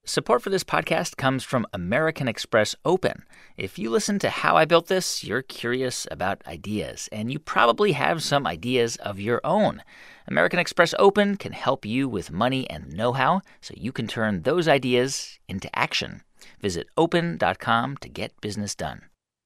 Support for this podcast comes from American Express Open. If you listen to How I Built This, you're curious about ideas, and you probably have some ideas of your own. American Express Open can help you with money and know-how so you can turn those ideas into action. Visit open.com to get business done.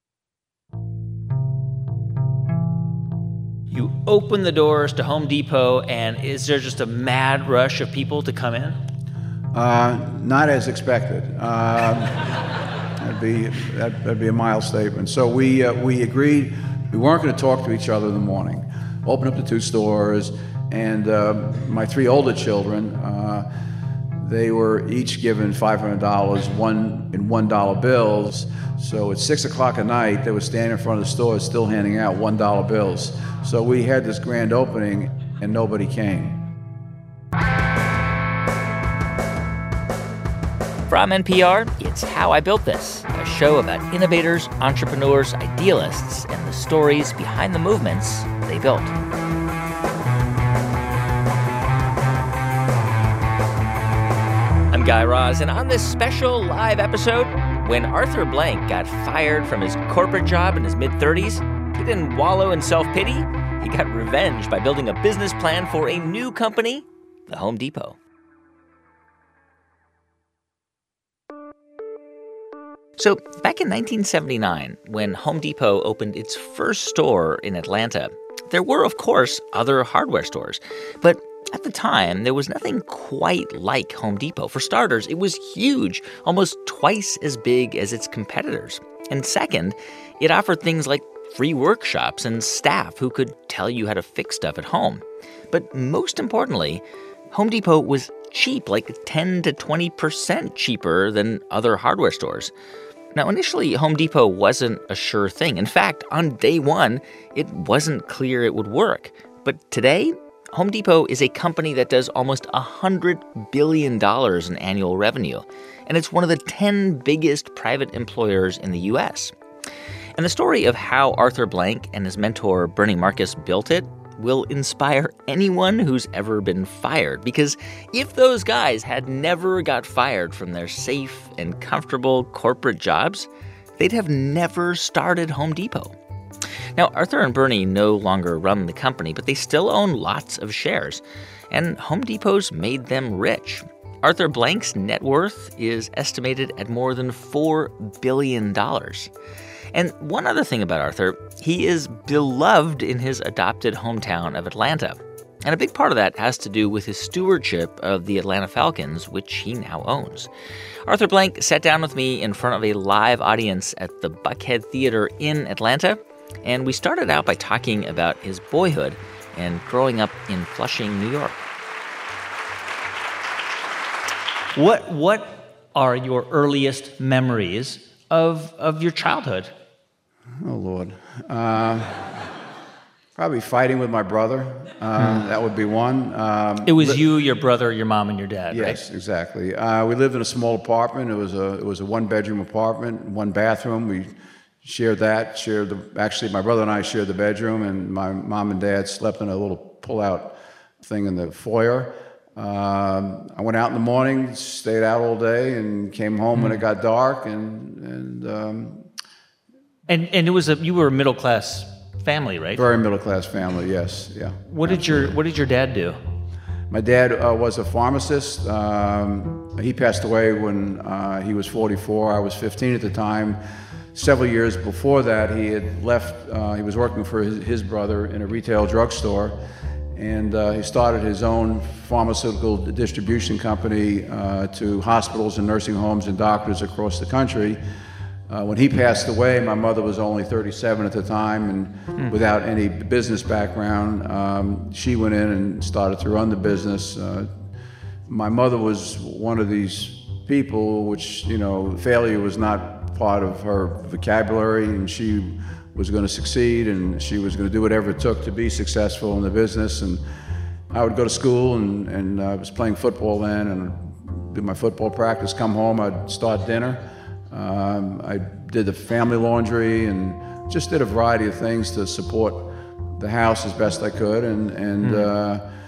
You open the doors to Home Depot, and is there just a mad rush of people to come in? Not as expected. That'd be a mild statement. So we agreed we weren't going to talk to each other in the morning. Open up the two stores, and my three older children, they were each given $500, one in $1 bills. So at 6 o'clock at night, they were standing in front of the store still handing out $1 bills. So we had this grand opening, and nobody came. From NPR, it's How I Built This, a show about innovators, entrepreneurs, idealists, and the stories behind the movements they built. I'm Guy Raz, and on this special live episode, when Arthur Blank got fired from his corporate job in his mid-30s, he didn't wallow in self-pity. He got revenge by building a business plan for a new company, the Home Depot. So back in 1979, when Home Depot opened its first store in Atlanta, there were, of course, other hardware stores. But at the time, there was nothing quite like Home Depot. For starters, it was huge, almost twice as big as its competitors. And second, it offered things like free workshops and staff who could tell you how to fix stuff at home. But most importantly, Home Depot was cheap, like 10 to 20% cheaper than other hardware stores. Now, initially, Home Depot wasn't a sure thing. In fact, on day one, it wasn't clear it would work. But today, Home Depot is a company that does almost $100 billion in annual revenue. And it's one of the 10 biggest private employers in the U.S. And the story of how Arthur Blank and his mentor, Bernie Marcus, built it will inspire anyone who's ever been fired. Because if those guys had never got fired from their safe and comfortable corporate jobs, they'd have never started Home Depot. Now, Arthur and Bernie no longer run the company, but they still own lots of shares. And Home Depot's made them rich. Arthur Blank's net worth is estimated at more than $4 billion. And one other thing about Arthur, he is beloved in his adopted hometown of Atlanta. And a big part of that has to do with his stewardship of the Atlanta Falcons, which he now owns. Arthur Blank sat down with me in front of a live audience at the Buckhead Theater in Atlanta, and we started out by talking about his boyhood and growing up in Flushing, New York. What are your earliest memories of your childhood? Oh, Lord. Probably fighting with my brother. That would be one. It was you, your brother, your mom, and your dad, right? Yes, exactly. We lived in a small apartment. It was a one-bedroom apartment, one bathroom. We shared that. Actually, my brother and I shared the bedroom, and my mom and dad slept in a little pull-out thing in the foyer. I went out in the morning, stayed out all day, and came home when it got dark, and it was you were a middle class family, right? Very middle class family, yes, yeah. What did your dad do? My dad was a pharmacist. He passed away when he was 44. I was 15 at the time. Several years before that, he had left. He was working for his brother in a retail drugstore, and he started his own pharmaceutical distribution company to hospitals and nursing homes and doctors across the country. When he passed away, my mother was only 37 at the time, and without any business background, she went in and started to run the business. My mother was one of these people which, failure was not part of her vocabulary, and she was going to succeed, and she was going to do whatever it took to be successful in the business. And I would go to school, and I was playing football then, and do my football practice, come home, I'd start dinner. I did the family laundry and just did a variety of things to support the house as best I could, and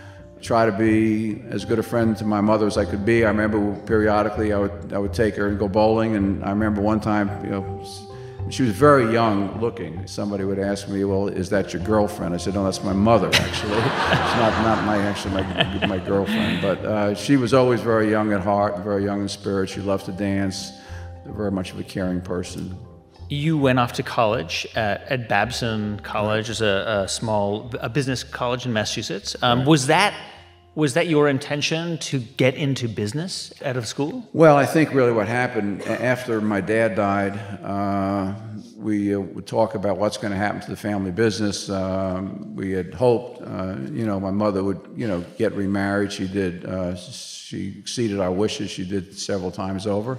try to be as good a friend to my mother as I could be. I remember periodically I would take her and go bowling, and I remember one time, she was very young looking. Somebody would ask me, "Well, is that your girlfriend?" I said, "No, that's my mother, actually. It's not my girlfriend." But she was always very young at heart, very young in spirit. She loved to dance, very much of a caring person. You went off to college at Babson College, as a business college in Massachusetts. Was that your intention to get into business out of school? Well, I think really what happened after my dad died, we would talk about what's going to happen to the family business. We had hoped, my mother would, get remarried. She did. She exceeded our wishes. She did several times over.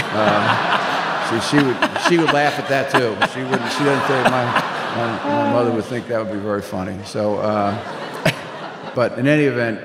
She would laugh at that too. She didn't think my mother would think that would be very funny. So. But in any event,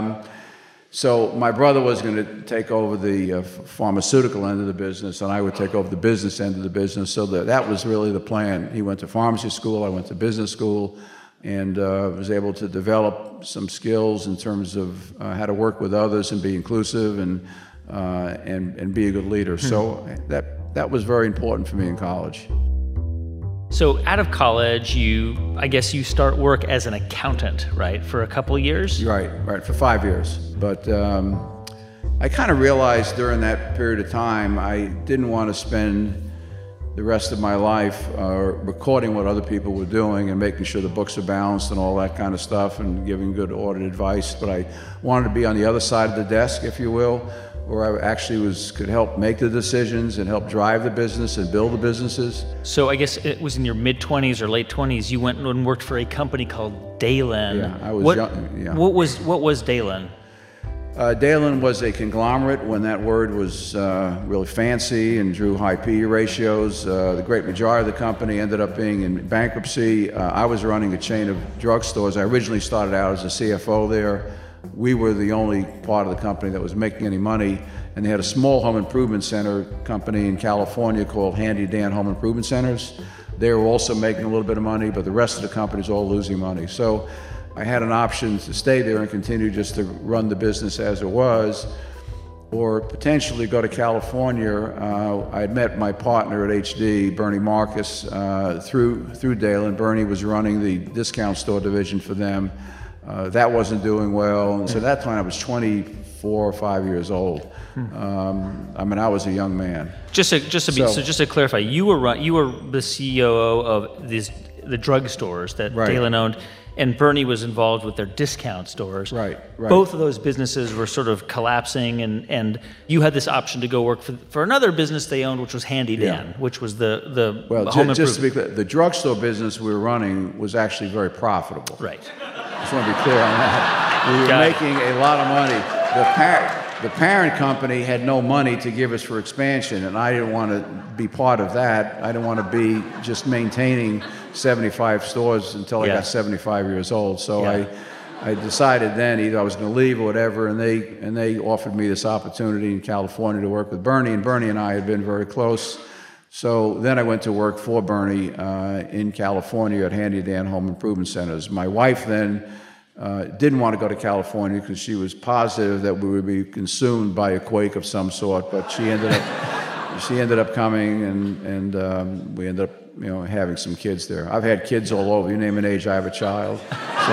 so my brother was going to take over the pharmaceutical end of the business, and I would take over the business end of the business. So that was really the plan. He went to pharmacy school, I went to business school, and was able to develop some skills in terms of how to work with others and be inclusive and be a good leader. So that was very important for me in college. So out of college, I guess you start work as an accountant, right, for a couple of years? Right, for 5 years. But I kind of realized during that period of time, I didn't want to spend the rest of my life recording what other people were doing and making sure the books are balanced and all that kind of stuff and giving good audit advice. But I wanted to be on the other side of the desk, if you will, where I actually could help make the decisions and help drive the business and build the businesses. So I guess it was in your mid-20s or late 20s, you went and worked for a company called Daylin. Yeah, I was young. Yeah. What was Daylin? Daylin was a conglomerate when that word was really fancy and drew high PE ratios. The great majority of the company ended up being in bankruptcy. I was running a chain of drugstores. I originally started out as a CFO there. We were the only part of the company that was making any money, and they had a small home improvement center company in California called Handy Dan Home Improvement Centers. They were also making a little bit of money, but the rest of the company was all losing money. So I had an option to stay there and continue just to run the business as it was, or potentially go to California. I had met my partner at HD, Bernie Marcus, through Daylin. Bernie was running the discount store division for them. That wasn't doing well, and so at that time I was 24 or 5 years old. I was a young man. Just to clarify, you were the CEO of the drugstores that Daylin owned, and Bernie was involved with their discount stores. Right. Both of those businesses were sort of collapsing, and you had this option to go work for another business they owned, which was Handy Dan, which was the home improvement. Just to be clear, the drugstore business we were running was actually very profitable. Right. I just want to be clear on that. We were making a lot of money. The parent company had no money to give us for expansion, and I didn't want to be part of that. I didn't want to be just maintaining 75 stores until I got 75 years old. So I decided then either I was going to leave or whatever, and they offered me this opportunity in California to work with Bernie, and Bernie and I had been very close. So then I went to work for Bernie in California at Handy Dan Home Improvement Centers. My wife then didn't want to go to California because she was positive that we would be consumed by a quake of some sort, but she ended up coming, and we ended up having some kids there. I've had kids all over. You name an age, I have a child. So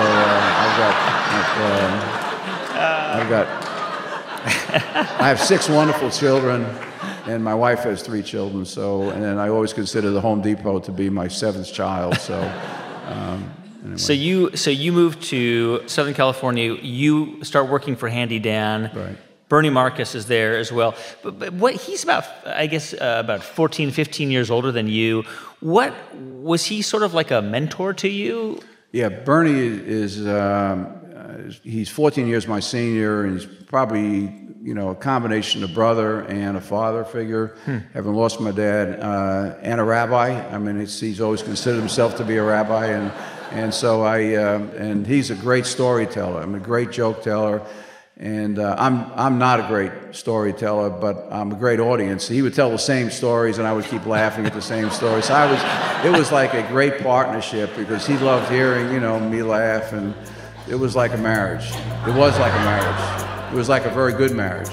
I have 6 wonderful children. And my wife has 3 children, and then I always consider the Home Depot to be my 7th child. So, anyway. So you moved to Southern California. You start working for Handy Dan. Right. Bernie Marcus is there as well. But he's about 14, 15 years older than you. What was he sort of like a mentor to you? Yeah, Bernie is. He's 14 years my senior, and he's probably a combination of brother and a father figure. Having lost my dad and a rabbi. He's always considered himself to be a rabbi, and so and he's a great storyteller. I'm a great joke teller, and I'm not a great storyteller, but I'm a great audience. He would tell the same stories, and I would keep laughing at the same stories. So it was like a great partnership because he loved hearing me laugh, and It was like a marriage. It was like a marriage. It was like a very good marriage.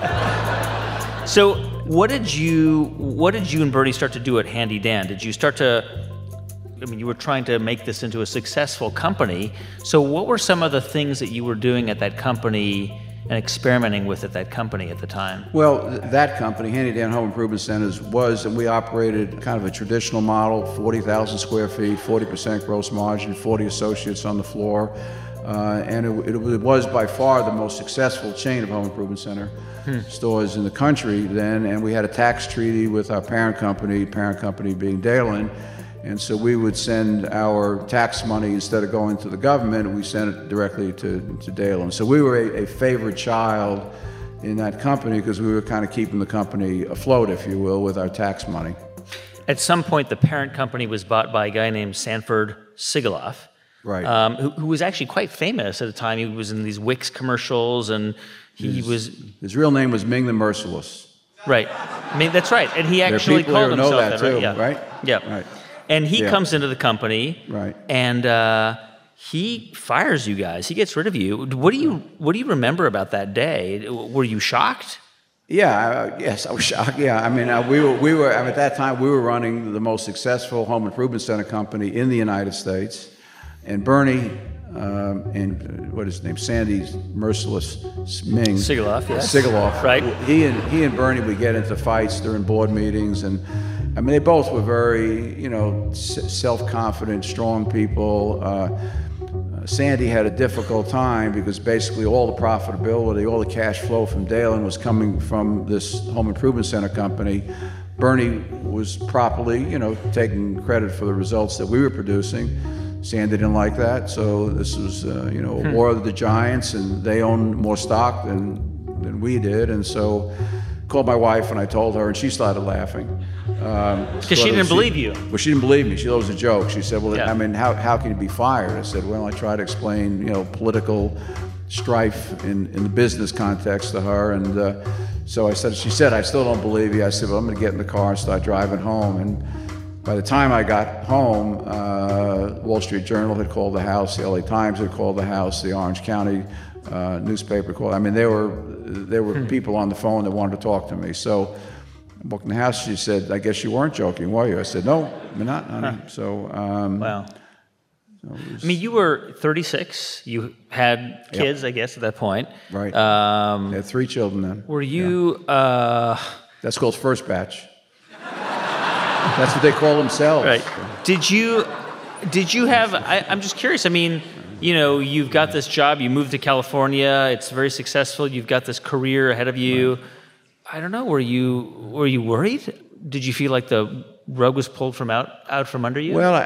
So what did you and Bernie start to do at Handy Dan? Did you start to, I mean, you were trying to make this into a successful company. So what were some of the things that you were doing at that company and experimenting with at that company at the time? Well, that company, Handy Dan Home Improvement Centers, and we operated kind of a traditional model, 40,000 square feet, 40% gross margin, 40 associates on the floor. And it was by far the most successful chain of home improvement center stores in the country then. And we had a tax treaty with our parent company being Dalen. And so we would send our tax money, instead of going to the government, we sent it directly to Dalen. So we were a favored child in that company because we were kind of keeping the company afloat, if you will, with our tax money. At some point, the parent company was bought by a guy named Sanford Sigaloff, right? Who was actually quite famous at the time. He was in these Wix commercials, and his real name was Ming the Merciless. Right. I mean, that's right. And he actually called himself that, too, right? Yeah. Right? Yeah. Right. And he comes into the company, right? And he fires you guys. He gets rid of you. What do you remember about that day? Were you shocked? Yeah, yes, I was shocked. Yeah, I mean, we were at that time we were running the most successful home improvement center company in the United States, and Bernie and what is his name, Sandy's Merciless Ming Sigaloff, yes. Sigaloff, right? He and Bernie would get into fights during board meetings, and I mean, they both were very, self-confident, strong people. Sandy had a difficult time because basically all the profitability, all the cash flow from Dalen was coming from this home improvement center company. Bernie was properly, taking credit for the results that we were producing. Sandy didn't like that, so this was, a war of the giants, and they owned more stock than we did, and so I called my wife and I told her, and she started laughing. Because she didn't believe you. Well, she didn't believe me. She thought it was a joke. She said, well, yeah. I mean, how can you be fired? I said, well, I tried to explain, political strife in the business context to her. And she said, I still don't believe you. I said, well, I'm going to get in the car and start driving home. And by the time I got home, Wall Street Journal had called the house, the LA Times had called the house, the Orange County newspaper called. I mean, there were people on the phone that wanted to talk to me. So I walked in the house. She said, "I guess you weren't joking, were you?" I said, "No, I'm not, honey." So, wow. I mean, you were 36. You had kids, I guess, at that point. Right. I had 3 children then. Were you? That's called first batch. That's what they call themselves. Right. Did you have? I'm just curious. I mean, you've got this job. You moved to California. It's very successful. You've got this career ahead of you. Right. I don't know. Were you worried? Did you feel like the rug was pulled out from under you? Well,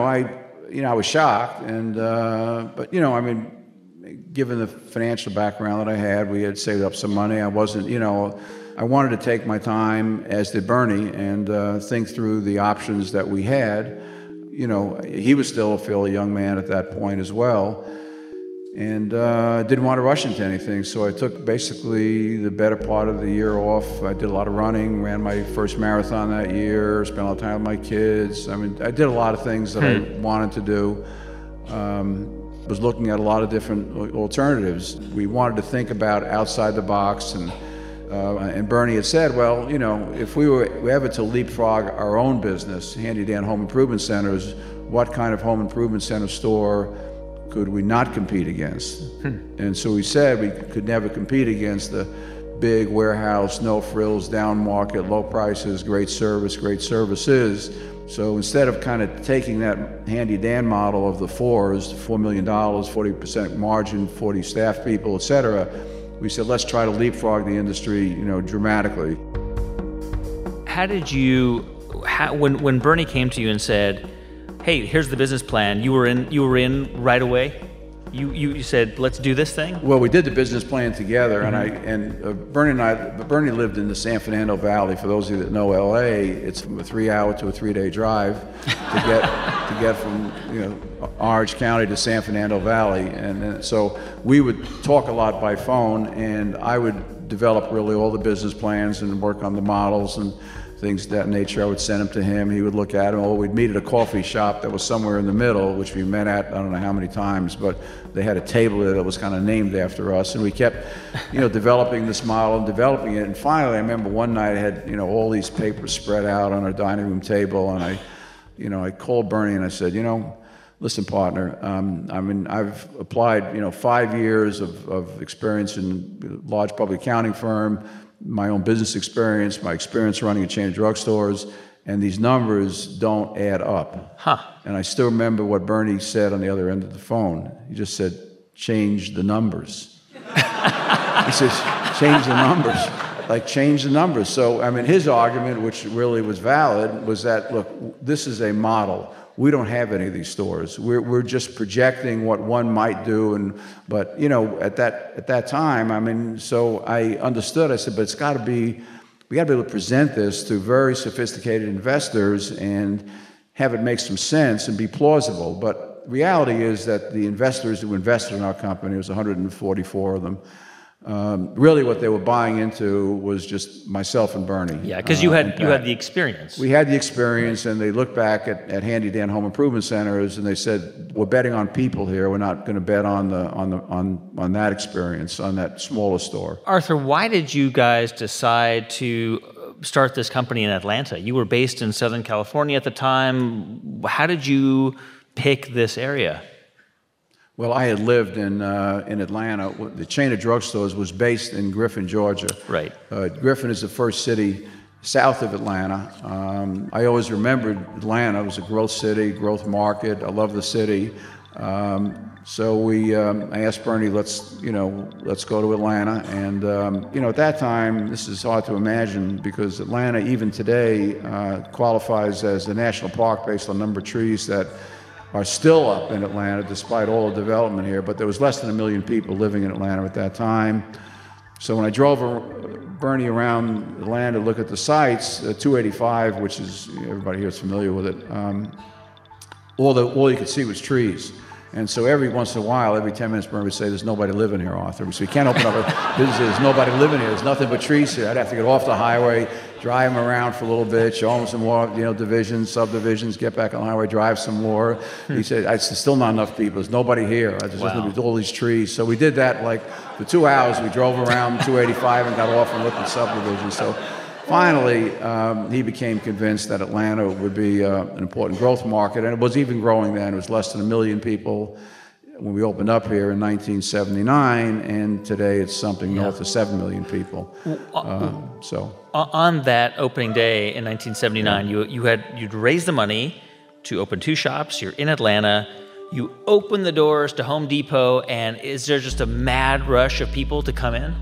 I was shocked, and but I mean, given the financial background that I had, we had saved up some money. I wasn't, I wanted to take my time, as did Bernie, and think through the options that we had. He was still a fairly young man at that point as well, and didn't want to rush into anything. So I took basically the better part of the year off. I did a lot of running, ran my first marathon that year, spent a lot of time with my kids. I mean, I did a lot of things that I wanted to do. Was looking at a lot of different alternatives. We wanted to think about outside the box, and Bernie had said, well, if we were ever to leapfrog our own business, Handy Dan Home Improvement Centers, what kind of home improvement center store could we not compete against? And so we said we could never compete against the big warehouse, no frills, down market, low prices, great service, great services. So instead of kind of taking that Handy Dan model of the fours, $4 million, 40% margin, 40 staff people, et cetera, we said, let's try to leapfrog the industry, dramatically. How did you, when Bernie came to you and said, hey, here's the business plan, you were in right away? You said, let's do this thing? Well, we did the business plan together, and Bernie lived in the San Fernando Valley. For those of you that know LA, it's from a 3-hour to a 3-day drive to get from Orange County to San Fernando Valley, and so we would talk a lot by phone, and I would develop really all the business plans and work on the models and things of that nature. I would send them to him. He would look at them. Or we'd meet at a coffee shop that was somewhere in the middle, which we met at, I don't know how many times, but they had a table there that was kind of named after us. And we kept, developing this model and developing it. And finally, I remember one night I had, all these papers spread out on our dining room table. And I called Bernie and I said, listen, partner, I've applied, 5 years of experience in a large public accounting firm, my own business experience, my experience running a chain of drugstores, and these numbers don't add up. Huh. And I still remember what Bernie said on the other end of the phone. He just said, change the numbers. He says, change the numbers. Like, change the numbers. So, his argument, which really was valid, was that, look, this is a model. We don't have any of these stores. We're just projecting what one might do, but at that time, so I understood. I said, but we got to be able to present this to very sophisticated investors and have it make some sense and be plausible. But reality is that the investors who invested in our company, it was 144 of them. Really, what they were buying into was just myself and Bernie. Yeah, because you had the experience. We had the experience, and they looked back at Handy Dan Home Improvement Centers, and they said, "We're betting on people here. We're not going to bet on that experience, on that smaller store." Arthur, why did you guys decide to start this company in Atlanta? You were based in Southern California at the time. How did you pick this area? Well, I had lived in Atlanta. The chain of drugstores was based in Griffin, Georgia. Right. Griffin is the first city south of Atlanta. I always remembered Atlanta. It was a growth city, growth market. I love the city. So I asked Bernie, let's go to Atlanta. And at that time, this is hard to imagine because Atlanta, even today, qualifies as a national park based on number of trees that are still up in Atlanta despite all the development here, but there was less than 1 million people living in Atlanta at that time. So when I drove Bernie around Atlanta to look at the sites, 285, which is, everybody here is familiar with it, all you could see was trees. And so every once in a while, every 10 minutes, Bernie would say, "There's nobody living here, Arthur." So you can't open up a business. There's nobody living here. There's nothing but trees here. I'd have to get off the highway, drive him around for a little bit, show him some more, divisions, subdivisions, get back on the highway, drive some more. He said, "It's still not enough people. There's nobody here. There's just all these trees." So we did that for 2 hours. We drove around 285 and got off and looked at subdivisions. So finally, he became convinced that Atlanta would be an important growth market, and it was even growing then. It was less than 1 million people when we opened up here in 1979, and today it's something north of 7 million people. On that opening day in 1979, you'd raised the money to open 2 shops. You're in Atlanta. You open the doors to Home Depot, and is there just a mad rush of people to come in?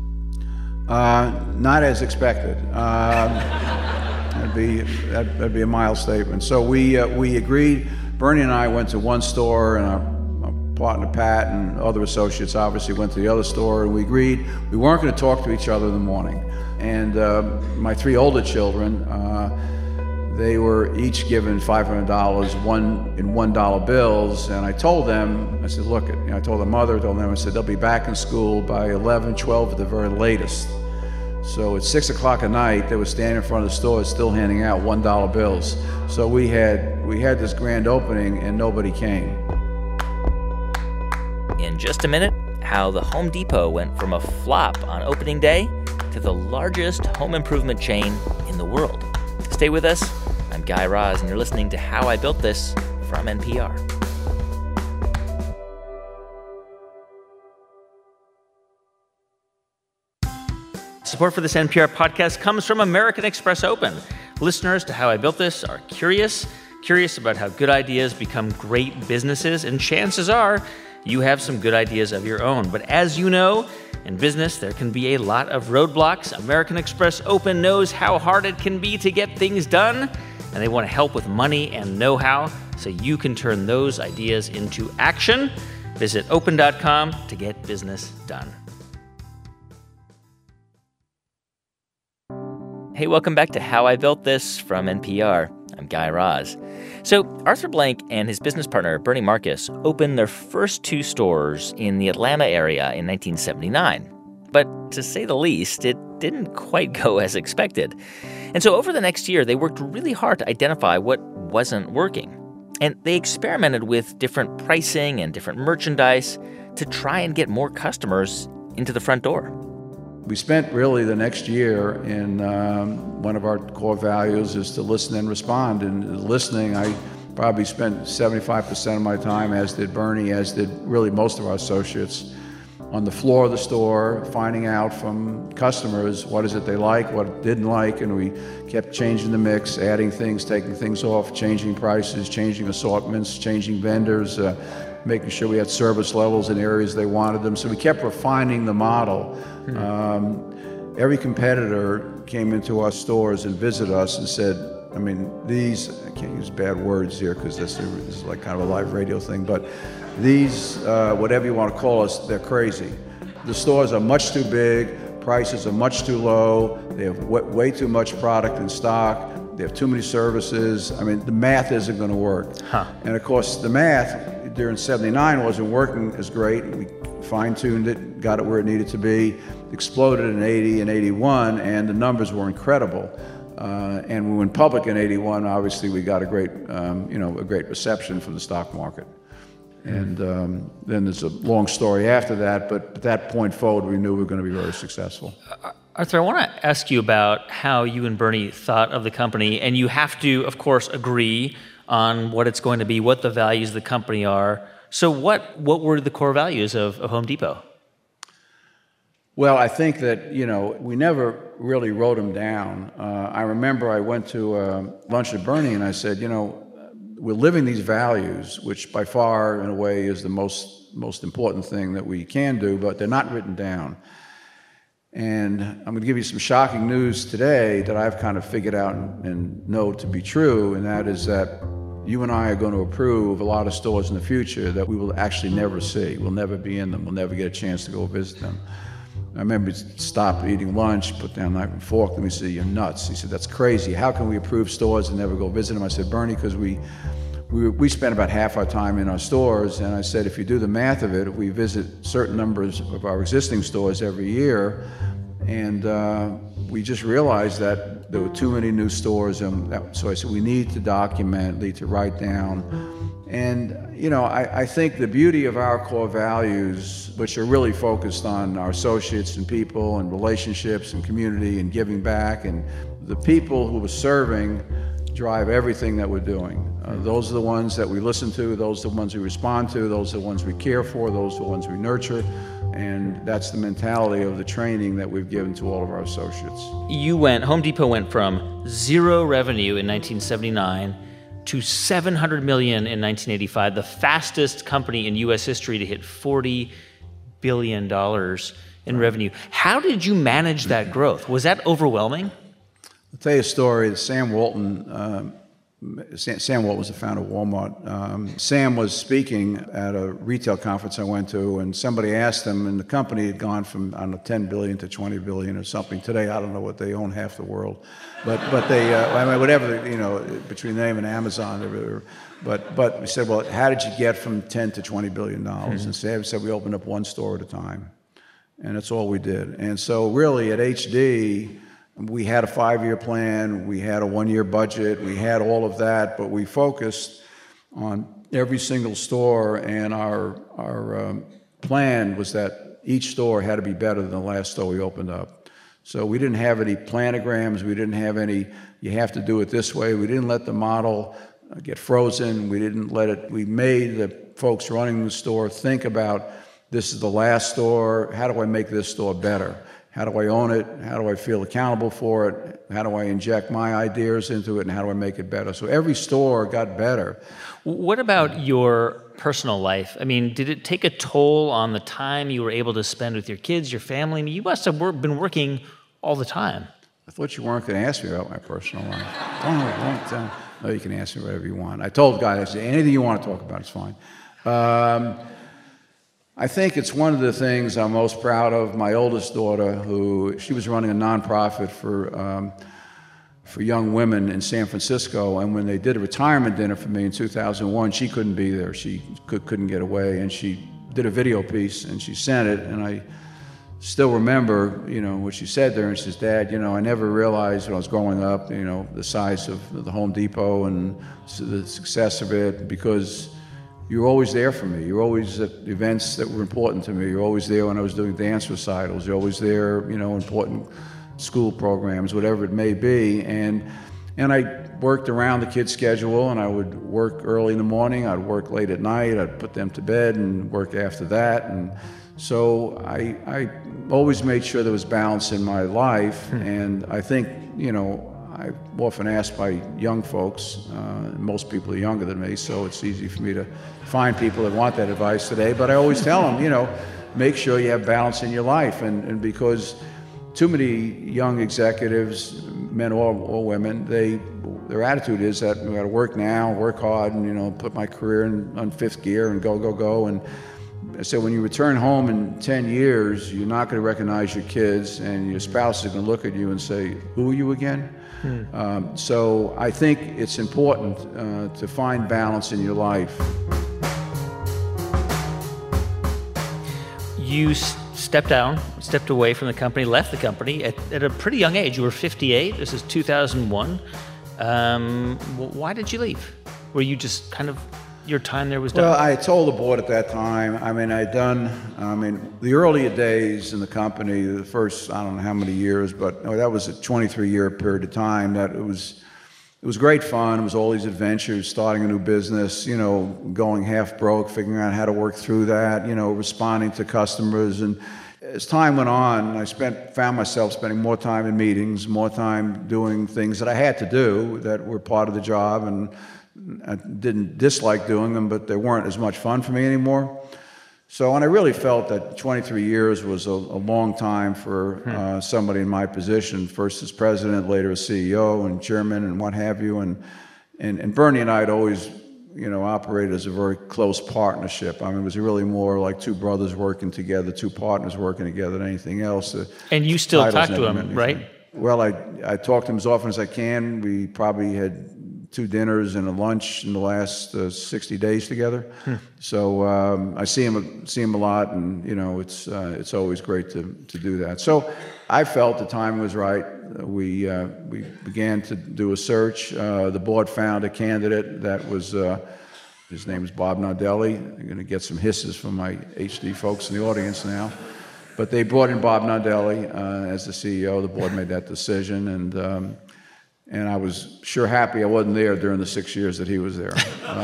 Not as expected. That'd be a mild statement. So we agreed. Bernie and I went to one store, and our partner Pat and other associates obviously went to the other store, and we agreed we weren't going to talk to each other in the morning. And my 3 older children, they were each given $500, one in $1 bills, and I told them, I said, look, I told the mother, I said, they'll be back in school by 11, 12 at the very latest. So at 6 o'clock at night, they were standing in front of the store still handing out $1 bills. So we had this grand opening and nobody came. In just a minute, how the Home Depot went from a flop on opening day to the largest home improvement chain in the world. Stay with us. I'm Guy Raz, and you're listening to How I Built This from NPR. Support for this NPR podcast comes from American Express Open. Listeners to How I Built This are curious about how good ideas become great businesses, and chances are you have some good ideas of your own. But as you know, in business, there can be a lot of roadblocks. American Express Open knows how hard it can be to get things done, and they want to help with money and know-how so you can turn those ideas into action. Visit open.com to get business done. Hey, welcome back to How I Built This from NPR. I'm Guy Raz. So Arthur Blank and his business partner, Bernie Marcus, opened their first 2 stores in the Atlanta area in 1979. But to say the least, it didn't quite go as expected. And so over the next year, they worked really hard to identify what wasn't working. And they experimented with different pricing and different merchandise to try and get more customers into the front door. We spent really the next year in one of our core values is to listen and respond. And listening, I probably spent 75% of my time, as did Bernie, as did really most of our associates, on the floor of the store, finding out from customers what is it they like, what it didn't like, and we kept changing the mix, adding things, taking things off, changing prices, changing assortments, changing vendors, making sure we had service levels in areas they wanted them. So we kept refining the model. Every competitor came into our stores and visited us and said, I mean, these, I can't use bad words here because this is like kind of a live radio thing, but these, whatever you want to call us, they're crazy. The stores are much too big, prices are much too low, they have way too much product in stock, they have too many services. I mean, the math isn't going to work. And of course, the math during '79 wasn't working as great. We fine-tuned it, got it where it needed to be, exploded in '80 and '81, and the numbers were incredible. And we went public in '81. Obviously, we got a great, a great reception from the stock market. And then there's a long story after that, but at that point forward, we knew we were going to be very successful. Arthur, I want to ask you about how you and Bernie thought of the company, and you have to, of course, agree on what it's going to be, what the values of the company are. So what were the core values of Home Depot? Well, I think that, we never really wrote them down. I remember I went to lunch with Bernie and I said, we're living these values, which by far, in a way, is the most important thing that we can do, but they're not written down. And I'm going to give you some shocking news today that I've kind of figured out and know to be true, and that is that you and I are going to approve a lot of stores in the future that we will actually never see. We'll never be in them. We'll never get a chance to go visit them. I remember he stopped eating lunch, put down a knife and fork, and we said, "You're nuts." He said, "That's crazy. How can we approve stores and never go visit them?" I said, "Bernie, because we spend about half our time in our stores," and I said, if you do the math of it, we visit certain numbers of our existing stores every year, and we just realized that there were too many new stores, so I said, we need to document, need to write down. And, I think the beauty of our core values, which are really focused on our associates and people and relationships and community and giving back, and the people who we're serving drive everything that we're doing. Those are the ones that we listen to, those are the ones we respond to, those are the ones we care for, those are the ones we nurture, and that's the mentality of the training that we've given to all of our associates. Home Depot went from zero revenue in 1979 to $700 million in 1985, the fastest company in U.S. history to hit $40 billion in revenue. How did you manage that growth? Was that overwhelming? I'll tell you a story. Sam Walton was the founder of Walmart. Sam was speaking at a retail conference I went to, and somebody asked him, and the company had gone from, I don't know, 10 billion to 20 billion or something. Today, I don't know what they own, half the world. But they, whatever, between them and Amazon. But we said, well, how did you get from 10 to 20 billion dollars? And Sam said, we opened up one store at a time. And that's all we did. And so really at HD, we had a 5-year plan, we had a 1-year budget, we had all of that, but we focused on every single store, and our plan was that each store had to be better than the last store we opened up. So we didn't have any planograms, we didn't have any, you have to do it this way, we didn't let the model get frozen, we made the folks running the store think about, this is the last store, how do I make this store better? How do I own it? How do I feel accountable for it? How do I inject my ideas into it? And how do I make it better? So every store got better. What about your personal life? I mean, did it take a toll on the time you were able to spend with your kids, your family? I mean, you must have been working all the time. I thought you weren't going to ask me about my personal life. No, you can ask me whatever you want. I told guys, anything you want to talk about is fine. I think it's one of the things I'm most proud of. My oldest daughter, she was running a nonprofit for young women in San Francisco, and when they did a retirement dinner for me in 2001, she couldn't be there. She couldn't get away, and she did a video piece, and she sent it, and I still remember, what she said there. And she says, "Dad, I never realized when I was growing up, the size of the Home Depot and the success of it, because you were always there for me. You were always at events that were important to me. You were always there when I was doing dance recitals. You're always there, important school programs, whatever it may be." And I worked around the kids' schedule, and I would work early in the morning, I'd work late at night, I'd put them to bed and work after that. And so I always made sure there was balance in my life. And I think, I'm often asked by young folks, most people are younger than me, so it's easy for me to find people that want that advice today, but I always tell them, make sure you have balance in your life. And because too many young executives, men or women, their attitude is that we got to work now, work hard, and put my career on fifth gear and go. And so when you return home in 10 years, you're not going to recognize your kids, and your spouse is going to look at you and say, "Who are you again?" So I think it's important to find balance in your life. You stepped away from the company, left the company at a pretty young age. You were 58. This is 2001. Why did you leave? Were you just kind of, your time there was done? Well, I told the board at that time, the earlier days in the company, the first, I don't know how many years, but that was a 23-year period of time that it was great fun. It was all these adventures, starting a new business, going half broke, figuring out how to work through that, responding to customers. And as time went on, I found myself spending more time in meetings, more time doing things that I had to do that were part of the job, and I didn't dislike doing them, but they weren't as much fun for me anymore. So, and I really felt that 23 years was a long time for somebody in my position, first as president, later as CEO and chairman and what have you. And Bernie and I had always, operated as a very close partnership. It was really more like two brothers working together, two partners working together than anything else. And you still talk to him, right? Well, I talk to him as often as I can. We probably had 2 dinners and a lunch in the last 60 days together. So I see him a lot, and it's always great to do that. So I felt the time was right. We began to do a search. The board found a candidate that was his name is Bob Nardelli. I'm going to get some hisses from my HD folks in the audience now. But they brought in Bob Nardelli as the CEO. The board made that decision, and I was sure happy I wasn't there during the 6 years that he was there.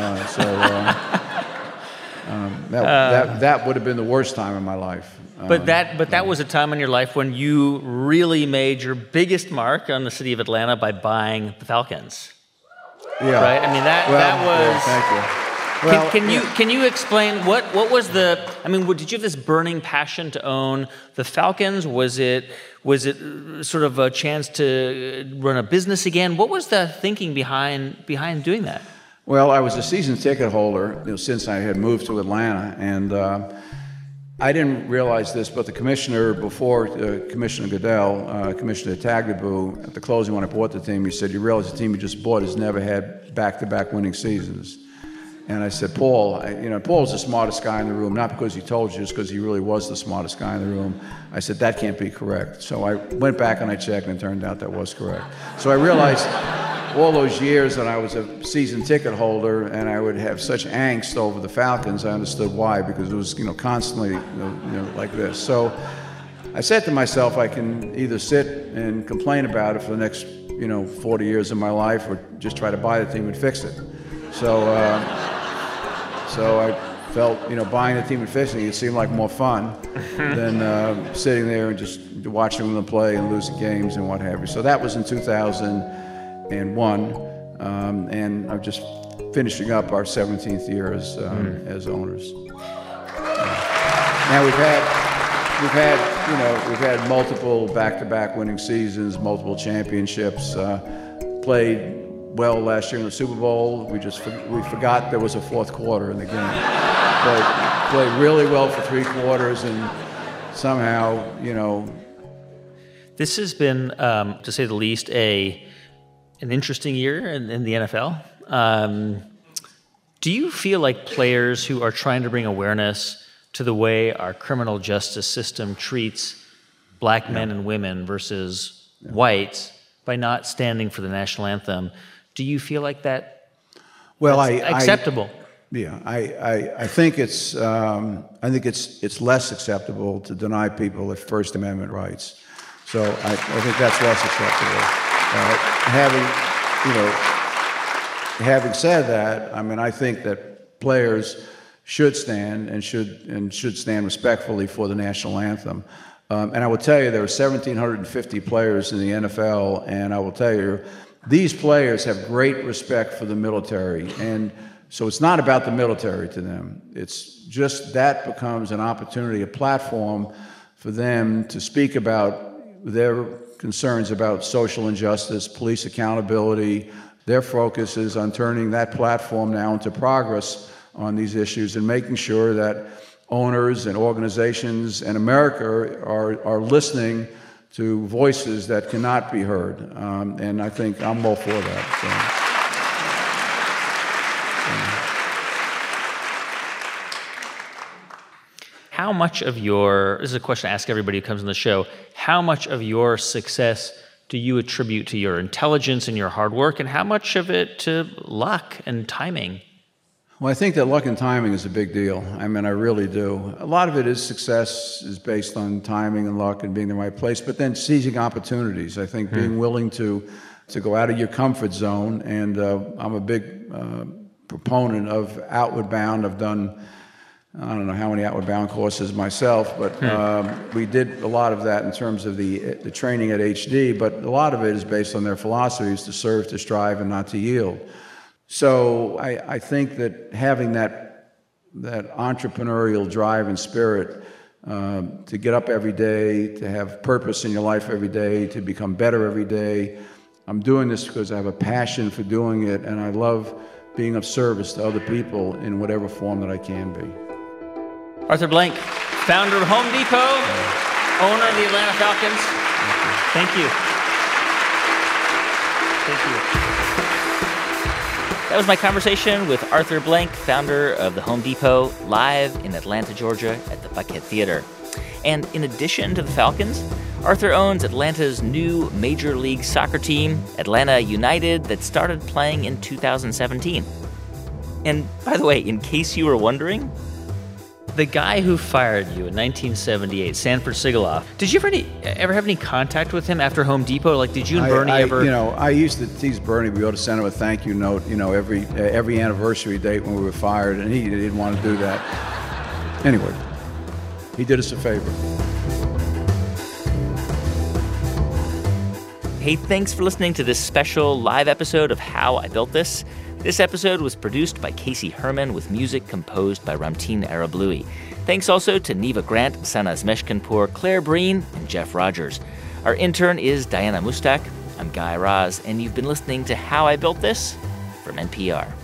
That would have been the worst time in my life. But that was a time in your life when you really made your biggest mark on the city of Atlanta by buying the Falcons. Yeah. Right? That was. Yeah, thank you. Well, can you explain what was the? Did you have this burning passion to own the Falcons? Was it sort of a chance to run a business again? What was the thinking behind doing that? Well, I was a season ticket holder since I had moved to Atlanta, and I didn't realize this, but the commissioner before Commissioner Goodell, Commissioner Tagliabue, at the closing when I bought the team, he said, "You realize the team you just bought has never had back-to-back winning seasons." And I said, "Paul, Paul's the smartest guy in the room, not because he told you, just because he really was the smartest guy in the room." I said, "That can't be correct." So I went back and I checked, and it turned out that was correct. So I realized all those years that I was a season ticket holder and I would have such angst over the Falcons, I understood why, because it was, constantly, like this. So I said to myself, I can either sit and complain about it for the next, 40 years of my life, or just try to buy the team and fix it. So I felt, buying the team and fixing it seemed like more fun than sitting there and just watching them play and losing games and what have you. So that was in 2001, and I'm just finishing up our 17th year as owners. Now we've had multiple back-to-back winning seasons, multiple championships, played well last year in the Super Bowl. We forgot there was a fourth quarter in the game. Played really well for 3 quarters, and somehow, This has been, to say the least, an interesting year in the NFL. Do you feel like players who are trying to bring awareness to the way our criminal justice system treats black men and women versus whites by not standing for the national anthem. Do you feel like that's acceptable? I think it's less acceptable to deny people their First Amendment rights. So I think that's less acceptable. Having said that, I mean, I think that players should stand and should stand respectfully for the national anthem. And I will tell you, there are 1,750 players in the NFL, and I will tell you, these players have great respect for the military. And so it's not about the military to them. It's just that becomes an opportunity, a platform for them to speak about their concerns about social injustice, police accountability. Their focus is on turning that platform now into progress on these issues and making sure that owners and organizations in America are listening to voices that cannot be heard. And I think I'm all for that. How much of this is a question I ask everybody who comes on the show, how much of your success do you attribute to your intelligence and your hard work, and how much of it to luck and timing? Well, I think that luck and timing is a big deal. I mean, I really do. A lot of it is success is based on timing and luck and being in the right place, but then seizing opportunities. I think being willing to go out of your comfort zone, and I'm a big proponent of Outward Bound. I've done, I don't know how many Outward Bound courses myself, but we did a lot of that in terms of the training at HD, but a lot of it is based on their philosophies to serve, to strive, and not to yield. So I think that having that entrepreneurial drive and spirit to get up every day, to have purpose in your life every day, to become better every day. I'm doing this because I have a passion for doing it, and I love being of service to other people in whatever form that I can be. Arthur Blank, founder of Home Depot, owner of the Atlanta Falcons. Thank you. Thank you. That was my conversation with Arthur Blank, founder of the Home Depot, live in Atlanta, Georgia at the Buckhead Theater. And in addition to the Falcons, Arthur owns Atlanta's new Major League Soccer team, Atlanta United, that started playing in 2017. And by the way, in case you were wondering, the guy who fired you in 1978, Sanford Sigaloff, did you ever have any contact with him after Home Depot? Like, did you and Bernie ever? I used to tease Bernie. We ought to send him a thank you note, every anniversary date when we were fired, and he didn't want to do that. Anyway, he did us a favor. Hey, thanks for listening to this special live episode of How I Built This. This episode was produced by Casey Herman with music composed by Ramtin Arablouei. Thanks also to Neva Grant, Sanaz Meshkinpour, Claire Breen, and Jeff Rogers. Our intern is Diana Mustak. I'm Guy Raz, and you've been listening to How I Built This from NPR.